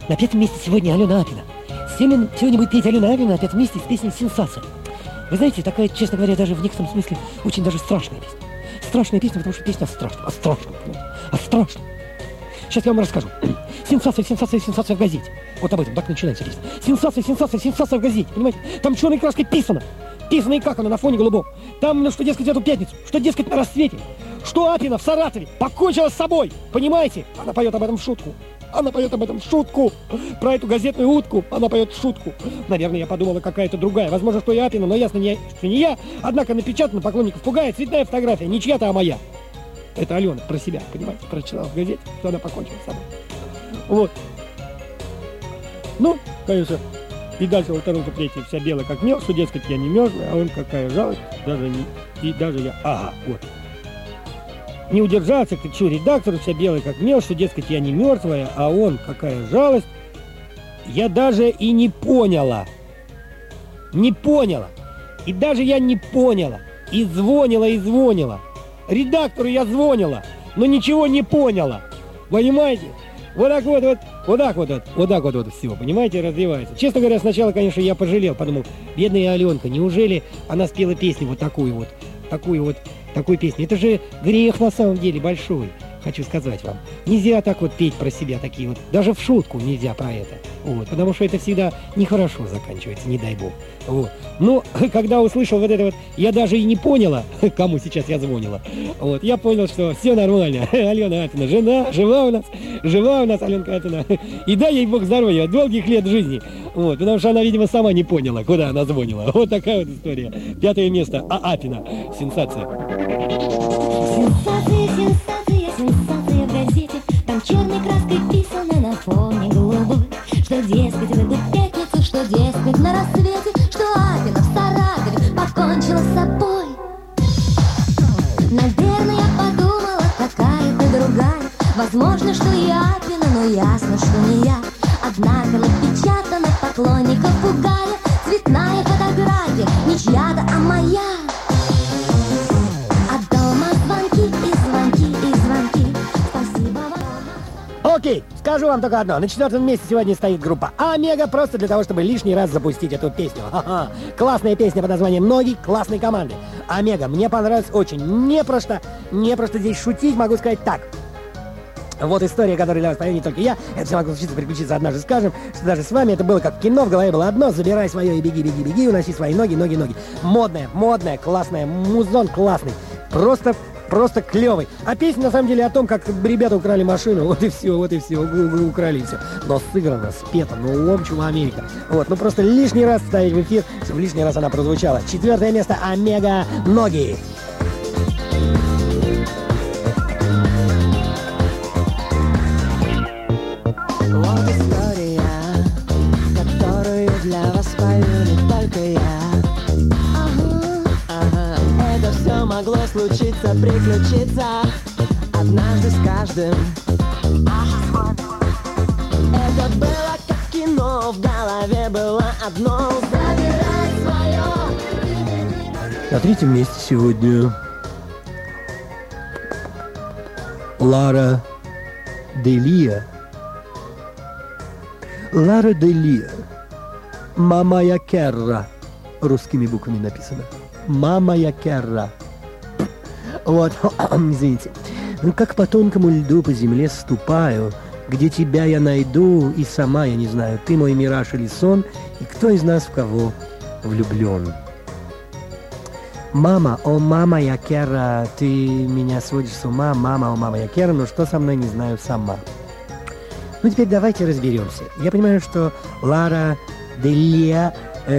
На пятом месте сегодня Алена Апина. Сегодня будет петь Алена Апина на пятом месте с песней «Сенсация». Вы знаете, такая, честно говоря, даже в некотором смысле очень даже страшная песня. Страшная песня, потому что песня о страшном, о страшном. Сейчас я вам расскажу. Сенсация, сенсация, сенсация в газете. Вот об этом так начинается песня. Сенсация, сенсация, сенсация в газете. Понимаете? Там черной краской писано. Писано и как оно на фоне голубом. Там, что, дескать, эту пятницу, что, дескать, на рассвете, что Апина в Саратове покончила с собой. Понимаете? Она поет об этом в шутку. Она поет об этом в шутку. Про эту газетную утку она поет в шутку. Наверное, я подумала, какая-то другая. Возможно, что и Апина, но ясно, что не я. Однако напечатано, поклонников пугает. Цветная фотография, не чья-то, а моя. Это Алена про себя, понимаете? Прочитала в газете, что она покончила с собой. Вот. Ну, конечно. И дальше во втором куплете вся белая как мел, что, дескать, я не мерзлая, а он какая жалость, даже не... И даже я... Ага, вот. Не удержался, кричу редактору, вся белая как мел, что, дескать, я не мертвая, а он какая жалость. Я даже и не поняла. Не поняла. И даже я не поняла. И звонила. Редактору я звонила, но ничего не поняла. Понимаете? Вот так вот всего, понимаете, развивается. Честно говоря, сначала, конечно, я пожалел, подумал, бедная Аленка, неужели она спела песню вот такую песню? Это же грех на самом деле большой, хочу сказать вам. Нельзя так вот петь про себя такие вот, даже в шутку нельзя про это. Вот, потому что это всегда нехорошо заканчивается, не дай бог. Вот. Но когда услышал вот это вот, я даже и не поняла, кому сейчас я звонила. Вот, я понял, что все нормально. Алена Апина, жива у нас Аленка Апина. И дай ей Бог здоровья, долгих лет жизни. Вот, потому что она, видимо, сама не поняла, куда она звонила. Вот такая вот история. 5-е место. Апина. Сенсация. Сенсация в газете. Там черной краской писано на фоне голубой, что, дескать, в эту пятницу, что, дескать, на рассвете, что Апина в Саратове покончила с собой. Наверное, я подумала, какая-то другая. Возможно, что и Апина, но ясно, что не я. Однако напечатано, поклонников пугая. Цветная фотография, не чья-то, а моя. Окей, скажу вам только одно. На 4-м месте сегодня стоит группа Омега, просто для того, чтобы лишний раз запустить эту песню. Ха-ха. Классная песня под названием «Ноги» классной команды. Омега мне понравилась очень. Не просто здесь шутить, могу сказать так. Вот история, которую для вас поведет не только я. Это все могло случиться, приключиться однажды, скажем, что даже с вами это было как кино, в голове было одно: забирай свое и беги, уноси свои ноги. Модная, классная, музон классный. Просто клевый. А песня на самом деле о том, как ребята украли машину. Вот и все, украли все. Но сыграно, спето, ломчу Америка. Вот, просто лишний раз ставить в эфир, чтобы лишний раз она прозвучала. 4-е место, Омега, «Ноги». Вот история, которую для вас пою не только я. Это все могло случиться, приключиться однажды с каждым. Это было как кино, в голове было одно: забирай свое. На 3-м месте сегодня Лара Делия. Лара Делия. «Мама я Керра». Русскими буквами написано. «Мама я Керра». Вот, извините. Как по тонкому льду по земле ступаю, где тебя я найду, и сама я не знаю, ты мой мираж или сон, и кто из нас в кого влюблен. Мама, о мама я Керра, ты меня сводишь с ума, мама, о мама я Керра, но что со мной не знаю сама. Ну, теперь давайте разберемся. Я понимаю, что Лара Делия,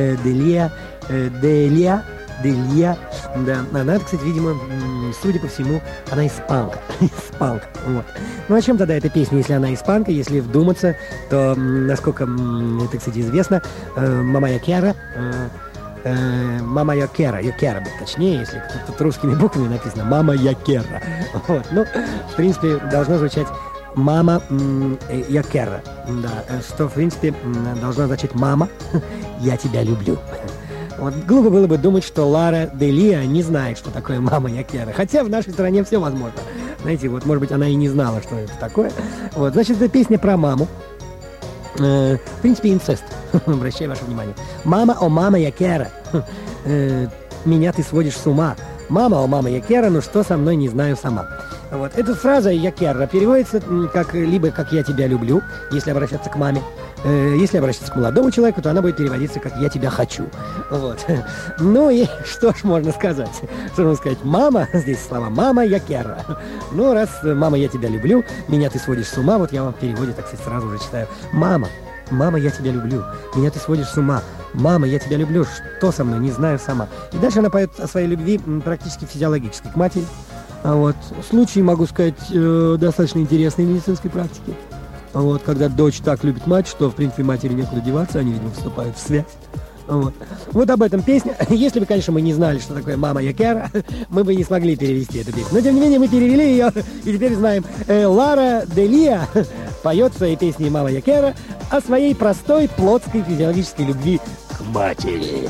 да, она, кстати, видимо, судя по всему, она испанка. Вот. Ну, о чем тогда эта песня, если она испанка? Если вдуматься, то, насколько это, кстати, известно, «Мама я Кера», «Мама я Кера», быть точнее, если тут русскими буквами написано «Мама я Кера». Вот. Ну, в принципе, должно звучать «Мама я Кера», да, что, в принципе, должно означать «Мама, я тебя люблю». Вот глупо было бы думать, что Лара Делия не знает, что такое «Мама я Кера». Хотя в нашей стране все возможно. Знаете, вот, может быть, она и не знала, что это такое. Вот, значит, это песня про маму. В принципе, инцест. Обращаю ваше внимание. Мама, о мама, я Кера. Меня ты сводишь с ума. Мама, о мама, я Кера, ну что со мной, не знаю сама. Вот. Эта фраза «я Кера» переводится как либо «как я тебя люблю», если обращаться к маме. Если обращаться к молодому человеку, то она будет переводиться как «я тебя хочу». Вот. Ну и что ж можно сказать? Что можно сказать? Мама, здесь слова «мама, я Кера». Ну, раз «мама, я тебя люблю», «меня ты сводишь с ума», вот я вам в переводе, так сказать, сразу же читаю. «Мама, мама, я тебя люблю, меня ты сводишь с ума. Мама, я тебя люблю, что со мной, не знаю сама». И дальше она поет о своей любви практически физиологической к матери. А вот случай, могу сказать, достаточно интересной в медицинской практике. Вот, когда дочь так любит мать, что, в принципе, матери некуда деваться, они, видимо, вступают в связь. Вот об этом песня. Если бы, конечно, мы не знали, что такое «Мама, я Кера», мы бы не смогли перевести эту песню. Но, тем не менее, мы перевели ее, и теперь знаем. Лара Делия поет в своей песне «Мама, я Кера» о своей простой, плотской, физиологической любви к матери.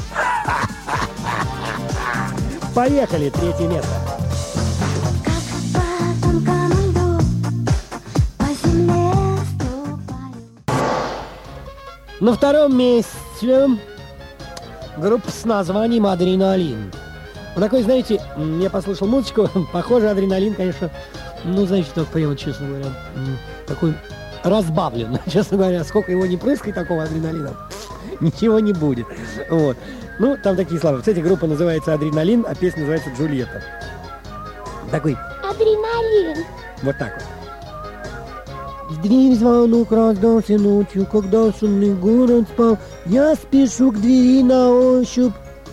Поехали, третье место. На втором месте группа с названием «Адреналин». Вот такой, знаете, я послушал музычку, похоже, «Адреналин», конечно, ну, знаете, так прямо, честно говоря, такой разбавлен, честно говоря, сколько его не прыскай, такого адреналина, ничего не будет. Вот. Ну, там такие слова. Кстати, группа называется «Адреналин», а песня называется «Джульетта». Такой «Адреналин». Вот так вот. В дверь звонок раздался ночью, когда шумный город спал. Я спешу к двери на ощупь.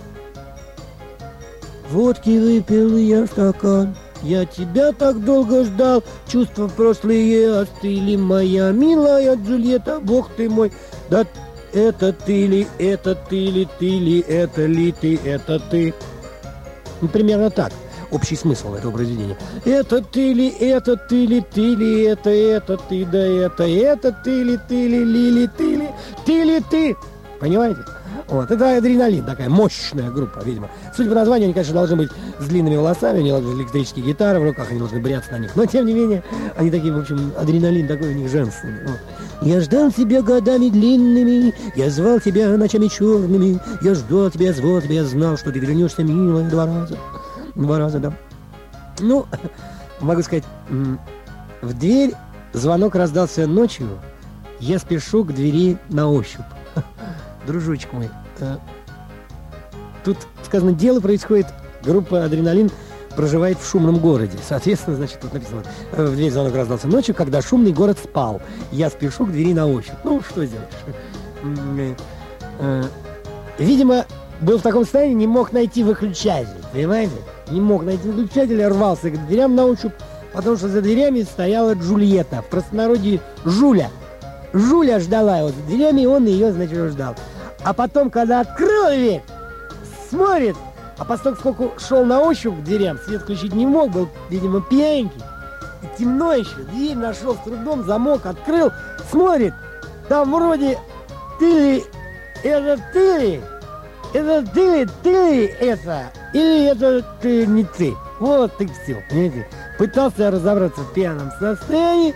Водки выпил я стакан. Я тебя так долго ждал. Чувства прошлые остыли, моя милая Джульетта. Бог ты мой, да это ты ли, это ты ли, это ли ты, это ты. Ну, примерно так. Общий смысл этого произведения. Это ты ли, это ты ли, это ты, да это ты ли, ты ли, ты. Понимаете? Вот, это «Адреналин», такая мощная группа, видимо. Судя по названию, они, конечно, должны быть с длинными волосами, у них должны быть электрические гитары в руках, они должны бряться на них. Но, тем не менее, они такие, в общем, «Адреналин» такой у них женственный. Вот. Я ждал тебя годами длинными, я звал тебя ночами черными, я ждал тебя, звал тебя, я знал, что ты вернешься, милая, 2 раза. 2 раза, да. Ну, могу сказать, в дверь звонок раздался ночью, я спешу к двери на ощупь. Дружочек мой, тут сказано, дело происходит, группа «Адреналин» проживает в шумном городе. Соответственно, значит, тут написано, в дверь звонок раздался ночью, когда шумный город спал. Я спешу к двери на ощупь. Ну, что сделаешь? Видимо, был в таком состоянии, не мог найти выключатель, понимаете? Не мог найти выключатель, рвался к дверям на ощупь, потому что за дверями стояла Джульетта, в простонародье Жуля. Жуля ждала его за дверями, и он ее, значит, ждал. А потом, когда открыл дверь, смотрит, а поскольку шел на ощупь к дверям, свет включить не мог, был, видимо, пьяненький, и темно еще, дверь нашел с трудом, замок открыл, смотрит, там вроде ты ли, это ты ли, это ты ли это, или это ты не ты. Вот и все, понимаете. Пытался разобраться в пьяном состоянии,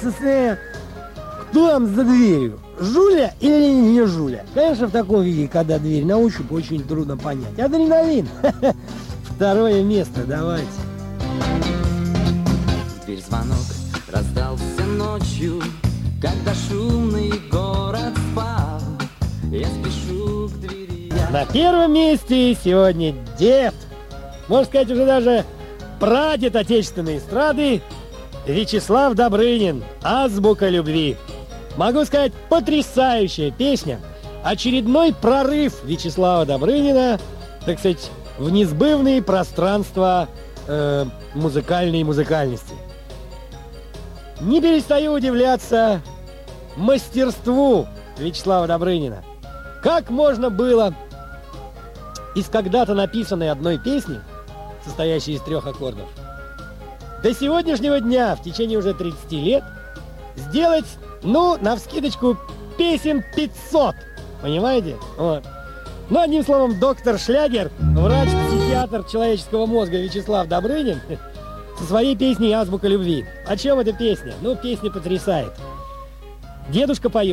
кто там за дверью, Жуля или не Жуля? Конечно, в таком виде, когда дверь на ощупь, очень трудно понять. «Адреналин». Второе место, давайте. В дверь звонок раздался ночью, когда шумный город спал. Я спешу к двери. На первом месте сегодня дед, можно сказать, уже даже прадед отечественной эстрады, Вячеслав Добрынин, «Азбука любви». Могу сказать, потрясающая песня, очередной прорыв Вячеслава Добрынина, так сказать, в несбывные пространства музыкальной музыкальности. Не перестаю удивляться мастерству Вячеслава Добрынина. Как можно было из когда-то написанной одной песни, состоящей из 3 аккордов, до сегодняшнего дня, в течение уже 30 лет, сделать, ну, навскидочку, песен 500, понимаете? Вот. Ну, одним словом, доктор Шлягер, врач-психиатр человеческого мозга Вячеслав Добрынин со своей песней «Азбука любви». О чем эта песня? Ну, песня потрясает. Дедушка поет.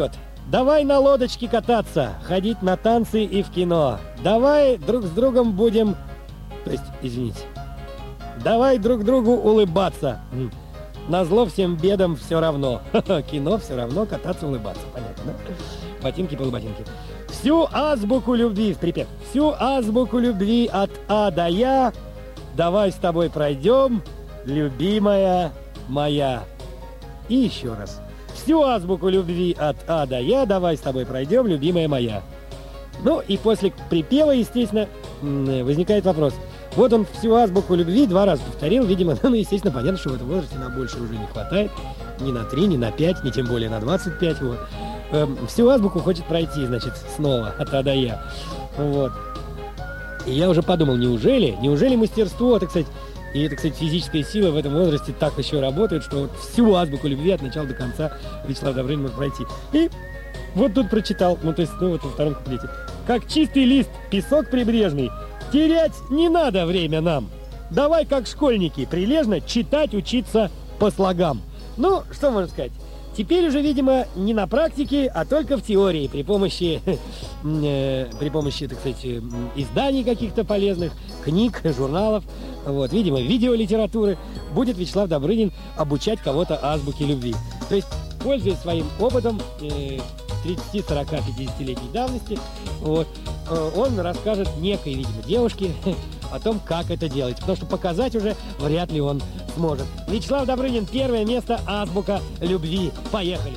Давай на лодочке кататься, ходить на танцы и в кино. Давай друг с другом будем... То есть, извините. Давай друг другу улыбаться. Назло всем бедам все равно. Кино все равно, кататься, улыбаться. Понятно, да? Ботинки, полуботинки. Всю азбуку любви, в припев. Всю азбуку любви от А до Я. Давай с тобой пройдем, любимая моя. И еще раз. Всю азбуку любви от А до Я. Давай с тобой пройдем, любимая моя. Ну и после припева, естественно, возникает вопрос. Вот он всю азбуку любви 2 раза повторил, видимо, ну, естественно, понятно, что в этом возрасте на больше уже не хватает. Ни на 3, ни на 5, ни тем более на 25, вот. Всю азбуку хочет пройти, значит, снова от А до Я. Вот. И я уже подумал, неужели мастерство, так сказать, и, так сказать, физическая сила в этом возрасте так еще работает, что вот всю азбуку любви от начала до конца Вячеслав Добрынин может пройти. И вот тут прочитал, ну, то есть, ну, вот во втором куплете. Как чистый лист, песок прибрежный, терять не надо время нам. Давай, как школьники, прилежно читать, учиться по слогам. Ну, что можно сказать? Теперь уже, видимо, не на практике, а только в теории, при помощи, так сказать, изданий каких-то полезных, книг, журналов, вот, видимо, видеолитературы, будет Вячеслав Добрынин обучать кого-то азбуке любви. То есть, пользуясь своим опытом 30, 40, 50-летней давности, вот, он расскажет некой, видимо, девушке о том, как это делать, потому что показать уже вряд ли он сможет. Вячеслав Добрынин, 1 место, азбука любви. Поехали!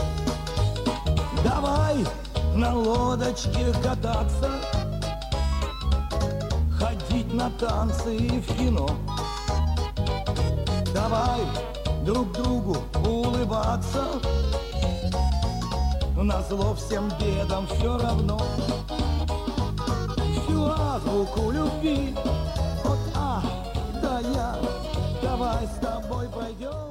Давай на лодочке кататься, ходить на танцы и в кино. Давай друг другу улыбаться, назло всем бедам все равно. Всю азбуку любви от А до Я. Давай с тобой пройдем.